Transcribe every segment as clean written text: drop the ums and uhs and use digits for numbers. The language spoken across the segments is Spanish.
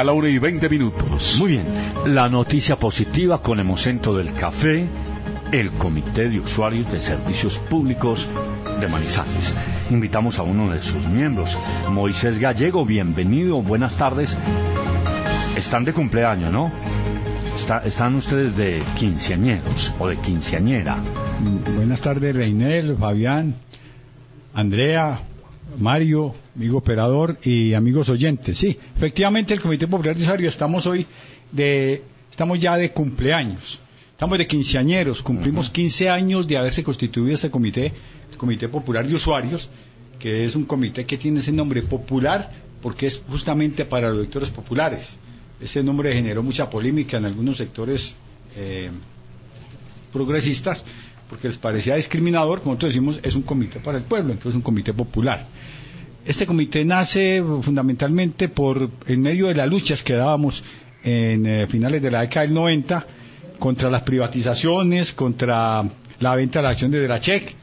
a la 1:20. Muy bien, la noticia positiva con el Hemocentro del Café, el Comité de Usuarios de Servicios Públicos de Manizales. Invitamos a uno de sus miembros, Moisés Gallego. Bienvenido, buenas tardes. Están de cumpleaños, ¿no? Están ustedes de quinceañeros o de quinceañera. Buenas tardes, Reinel, Fabián, Andrea, Mario, amigo operador y amigos oyentes. Sí, efectivamente el Comité Popular de Usuarios estamos ya de cumpleaños. Estamos de quinceañeros, cumplimos 15 años de haberse constituido este comité, el Comité Popular de Usuarios, que es un comité que tiene ese nombre popular porque es justamente para los electores populares. Ese nombre generó mucha polémica en algunos sectores progresistas porque les parecía discriminador. Como nosotros decimos, es un comité para el pueblo, entonces es un comité popular. Este comité nace fundamentalmente en medio de las luchas que dábamos en finales de la década del 90 contra las privatizaciones, contra la venta de las acciones de la CHEC,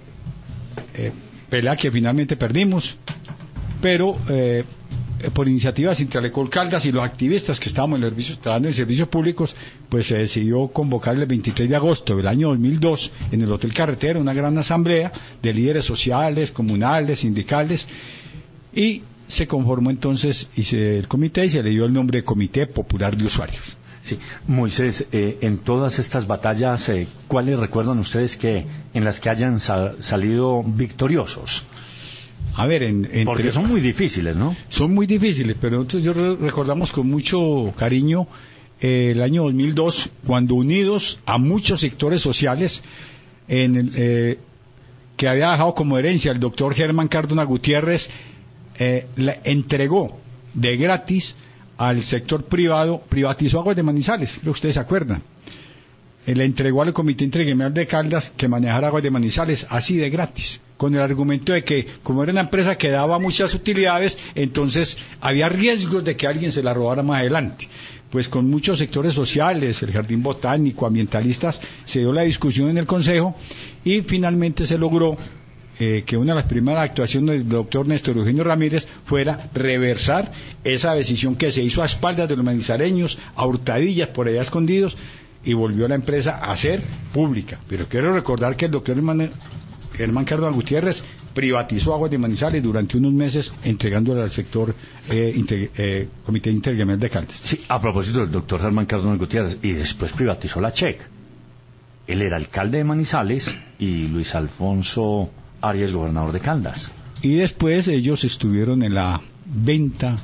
pelea que finalmente perdimos, pero por iniciativas de Intralecol Caldas y los activistas que estábamos trabajando en servicios públicos, pues se decidió convocar el 23 de agosto del año 2002 en el Hotel Carretera una gran asamblea de líderes sociales, comunales, sindicales, y se conformó entonces el comité y se le dio el nombre de Comité Popular de Usuarios. Sí, Moisés, en todas estas batallas, ¿cuáles recuerdan ustedes en las que hayan salido victoriosos? A ver, porque son muy difíciles, ¿no? Son muy difíciles, pero nosotros recordamos con mucho cariño el año 2002, cuando unidos a muchos sectores sociales, que había dejado como herencia el doctor Germán Cardona Gutiérrez, le entregó de gratis al sector privado, privatizó Aguas de Manizales, lo que ustedes se acuerdan. Le entregó al Comité Intergremial de Caldas que manejara Aguas de Manizales así de gratis, con el argumento de que como era una empresa que daba muchas utilidades, entonces había riesgos de que alguien se la robara más adelante. Pues con muchos sectores sociales, el Jardín Botánico, ambientalistas, se dio la discusión en el Consejo y finalmente se logró que una de las primeras actuaciones del doctor Néstor Eugenio Ramírez fuera reversar esa decisión que se hizo a espaldas de los manizareños, a hurtadillas por allá escondidos, y volvió la empresa a ser pública. Pero quiero recordar que el doctor Germán Cardona Gutiérrez privatizó Aguas de Manizales durante unos meses, entregándole al sector Comité Intergremial de Caldas. Sí, a propósito del doctor Germán Cardona Gutiérrez, y después privatizó la CHEC. Él era alcalde de Manizales y Luis Alfonso Arias, gobernador de Caldas. Y después ellos estuvieron en la venta,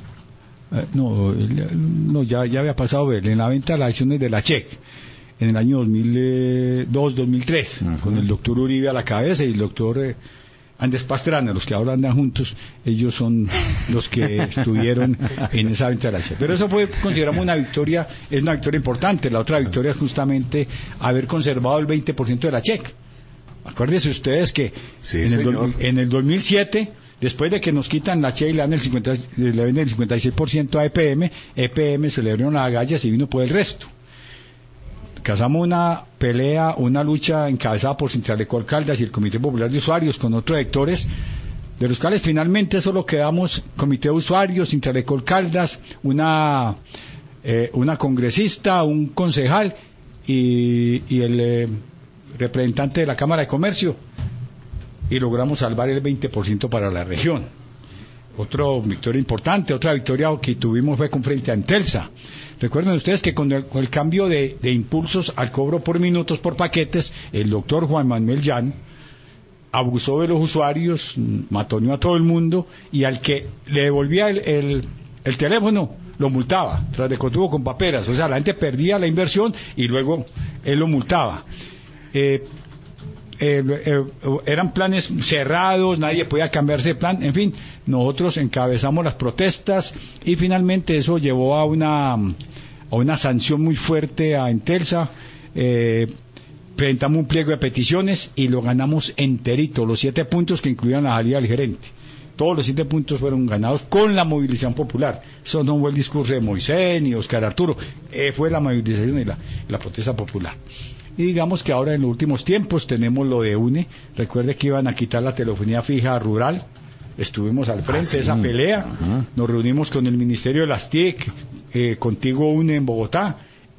ya había pasado en la venta de las acciones de la CHEC en el año 2002-2003, con el doctor Uribe a la cabeza y el doctor Andrés Pastrana, los que ahora andan juntos. Ellos son los que estuvieron en esa venta de la CHEC. Pero eso consideramos una victoria, es una victoria importante. La otra victoria es justamente haber conservado el 20% de la CHEC. Acuérdense ustedes que sí, en el 2007, después de que nos quitan la CHEC y le venden el 56% a EPM se le abrieron las agallas y vino por el resto. Casamos una pelea, una lucha encabezada por Intralecol Caldas y el Comité Popular de Usuarios con otros sectores, de los cuales finalmente solo quedamos Comité de Usuarios, Intralecol Caldas, una congresista, un concejal y el representante de la Cámara de Comercio, y logramos salvar el 20% para la región. Otra victoria importante, otra victoria que tuvimos fue con frente a Entelsa. Recuerden ustedes que con el cambio de impulsos al cobro por minutos por paquetes, el doctor Juan Manuel Llano abusó de los usuarios, matoneó a todo el mundo, y al que le devolvía el teléfono lo multaba, tras de que tuvo con paperas. O sea, la gente perdía la inversión y luego él lo multaba. Eran planes cerrados, nadie podía cambiarse de plan, en fin, nosotros encabezamos las protestas y finalmente eso llevó a una sanción muy fuerte a Entelsa. Presentamos un pliego de peticiones y lo ganamos enterito, los 7 puntos que incluían la salida del gerente. Todos los 7 puntos fueron ganados con la movilización popular. Eso no fue el discurso de Moisés ni Oscar Arturo, fue la movilización y la protesta popular. Y digamos que ahora en los últimos tiempos tenemos lo de UNE. Recuerde que iban a quitar la telefonía fija rural, estuvimos al frente de esa pelea. Nos reunimos con el Ministerio de las TIC, Contigo Une en Bogotá,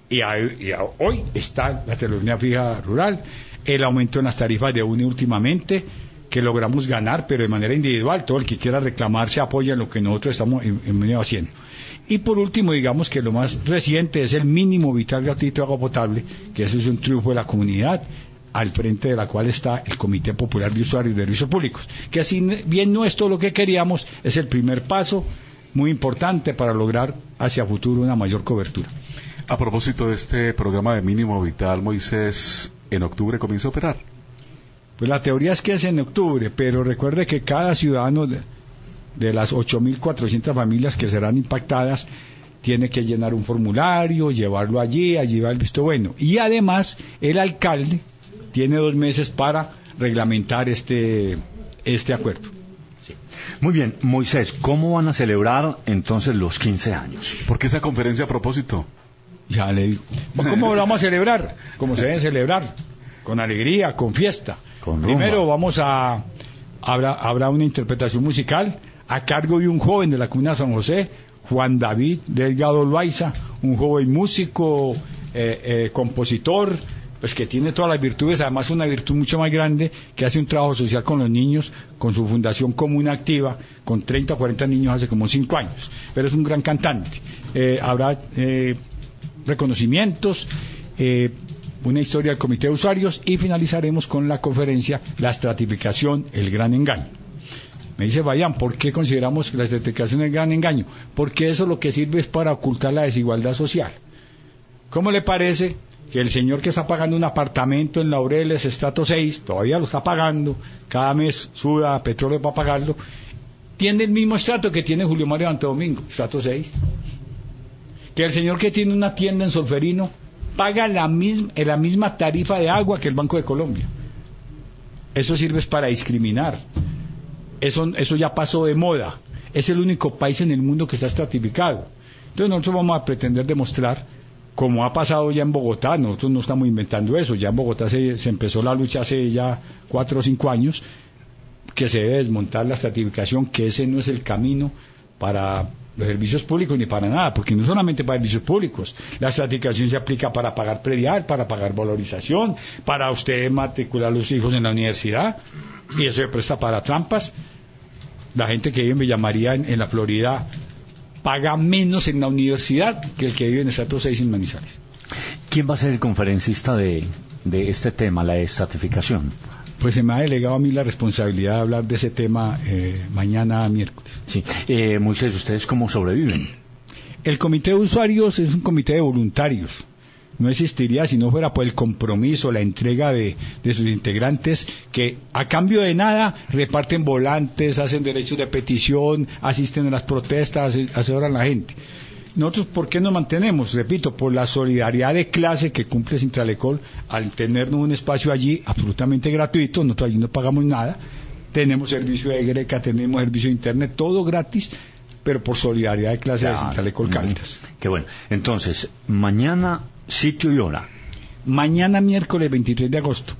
hoy está la telefonía fija rural, el aumento en las tarifas de UNE últimamente, que logramos ganar, pero de manera individual. Todo el que quiera reclamar se apoya en lo que nosotros estamos haciendo. Y por último, digamos que lo más reciente es el mínimo vital gratuito de agua potable, que eso es un triunfo de la comunidad, al frente de la cual está el Comité Popular de Usuarios de Servicios Públicos, que así bien no es todo lo que queríamos, es el primer paso muy importante para lograr hacia futuro una mayor cobertura. A propósito de este programa de mínimo vital, Moisés, en octubre comienza a operar. Pues la teoría es que es en octubre, pero recuerde que cada ciudadano de las 8.400 familias que serán impactadas tiene que llenar un formulario, llevarlo allí va el visto bueno. Y además el alcalde tiene 2 meses para reglamentar este acuerdo. Sí. Muy bien, Moisés, ¿cómo van a celebrar entonces los 15 años? ¿Por qué esa conferencia a propósito? Ya le digo. ¿Cómo lo vamos a celebrar? Como se debe celebrar, con alegría, con fiesta. Primero habrá una interpretación musical a cargo de un joven de la Comuna de San José, Juan David Delgado Loaiza, un joven músico, compositor, pues que tiene todas las virtudes, además una virtud mucho más grande, que hace un trabajo social con los niños, con su fundación Comuna Activa, con 30 o 40 niños hace como 5 años, pero es un gran cantante. Habrá reconocimientos, una historia del Comité de Usuarios, y finalizaremos con la conferencia La estratificación, el gran engaño. Me dice Bayán, ¿por qué consideramos que la estratificación es el gran engaño? Porque eso lo que sirve es para ocultar la desigualdad social. ¿Cómo le parece que el señor que está pagando un apartamento en Laureles, estrato 6, todavía lo está pagando, cada mes suda petróleo para pagarlo, tiene el mismo estrato que tiene Julio Mario Santo Domingo, estrato 6? Que el señor que tiene una tienda en Solferino paga la misma tarifa de agua que el Banco de Colombia. Eso sirve para discriminar. Eso ya pasó de moda. Es el único país en el mundo que está estratificado. Entonces nosotros vamos a pretender demostrar, como ha pasado ya en Bogotá, nosotros no estamos inventando eso, ya en Bogotá se empezó la lucha hace ya 4 o 5 años, que se debe desmontar la estratificación, que ese no es el camino para los servicios públicos ni para nada, porque no solamente para servicios públicos, la estratificación se aplica para pagar predial, para pagar valorización, para usted matricular a los hijos en la universidad, y eso se presta para trampas. La gente que vive en Villa María, en la Florida, paga menos en la universidad que el que vive en estrato 6 en Manizales. ¿Quién va a ser el conferencista de este tema, la estratificación? Pues se me ha delegado a mí la responsabilidad de hablar de ese tema mañana miércoles. Sí. Moisés, ¿ustedes cómo sobreviven? El Comité de Usuarios es un comité de voluntarios. No existiría si no fuera por el compromiso, la entrega de sus integrantes, que a cambio de nada reparten volantes, hacen derechos de petición, asisten a las protestas, asesoran a la gente. Nosotros, ¿por qué nos mantenemos? Repito, por la solidaridad de clase que cumple Sintralecol al tenernos un espacio allí absolutamente gratuito. Nosotros allí no pagamos nada, tenemos servicio de Greca, tenemos servicio de internet, todo gratis, pero por solidaridad de clase de Sintralecol Caldas. Qué bueno. Entonces, mañana, sitio y hora. Mañana miércoles 23 de agosto,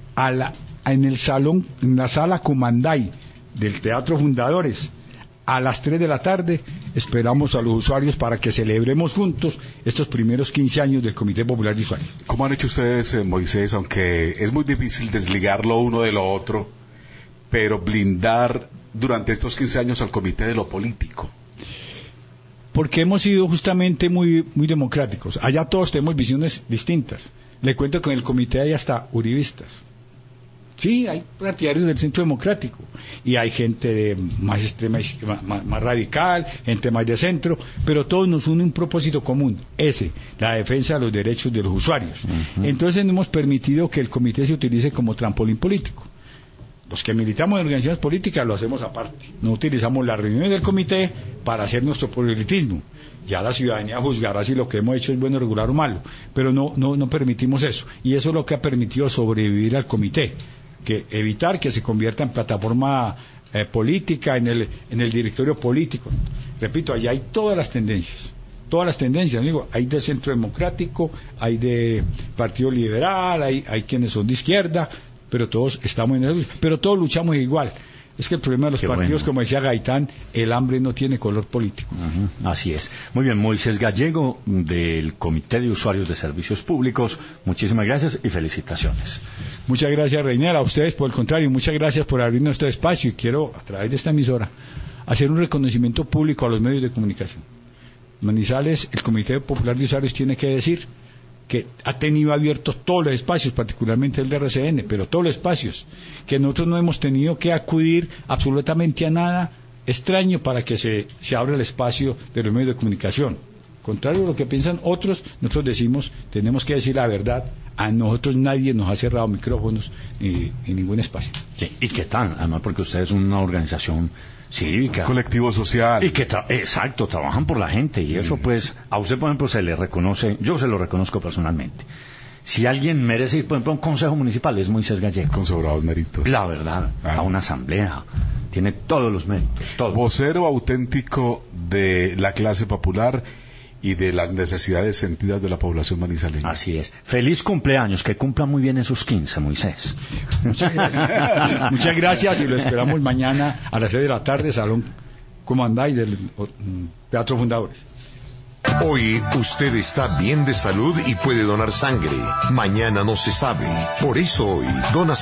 en la sala Cumanday del Teatro Fundadores, a las 3 de la tarde, esperamos a los usuarios para que celebremos juntos estos primeros 15 años del Comité Popular de Usuarios. ¿Cómo han hecho ustedes, Moisés, aunque es muy difícil desligar lo uno de lo otro, pero blindar durante estos 15 años al comité de lo político? Porque hemos sido justamente muy democráticos. Allá todos tenemos visiones distintas. Le cuento que en el comité hay hasta uribistas. Sí, hay partidarios del centro democrático y hay gente más extrema, más radical, gente más de centro, pero todos nos une un propósito común, la defensa de los derechos de los usuarios. Uh-huh. Entonces hemos permitido que el comité se utilice como trampolín político. Los que militamos en organizaciones políticas lo hacemos aparte. No utilizamos las reuniones del comité para hacer nuestro proselitismo. Ya la ciudadanía juzgará si lo que hemos hecho es bueno, regular o malo, pero no permitimos eso. Y eso es lo que ha permitido sobrevivir al comité, que evitar que se convierta en plataforma política, en el directorio político. Repito, allá hay todas las tendencias, digo, hay de centro democrático, hay de partido liberal, hay quienes son de izquierda, pero todos estamos en eso, pero todos luchamos igual. Es que el problema de los partidos, como decía Gaitán, el hambre no tiene color político. Así es. Muy bien, Moisés Gallego, del Comité de Usuarios de Servicios Públicos, muchísimas gracias y felicitaciones. Muchas gracias, Reiner, a ustedes por el contrario, muchas gracias por abrirnos este espacio, y quiero, a través de esta emisora, hacer un reconocimiento público a los medios de comunicación. Manizales, el Comité Popular de Usuarios tiene que decir que ha tenido abiertos todos los espacios, particularmente el de RCN, pero todos los espacios, que nosotros no hemos tenido que acudir absolutamente a nada extraño para que se abra el espacio de los medios de comunicación. Contrario a lo que piensan otros, nosotros decimos, tenemos que decir la verdad, a nosotros nadie nos ha cerrado micrófonos ni ningún espacio. Sí, ¿y qué tal? Además porque usted es una organización cívica. Colectivo social. Y que, exacto, trabajan por la gente, y eso pues, a usted por ejemplo se le reconoce, yo se lo reconozco personalmente. Si alguien merece ir, por ejemplo, a un consejo municipal, es Moisés Gallego. Con sobrados méritos. La verdad, a una asamblea, tiene todos los méritos, todo. Vocero auténtico de la clase popular y de las necesidades sentidas de la población manizaleña. Así es. Feliz cumpleaños, que cumpla muy bien esos 15, Moisés. Muchas gracias. Muchas gracias, y lo esperamos mañana a las 6 de la tarde, Salón Comanday del Teatro Fundadores. Hoy usted está bien de salud y puede donar sangre. Mañana no se sabe. Por eso hoy dona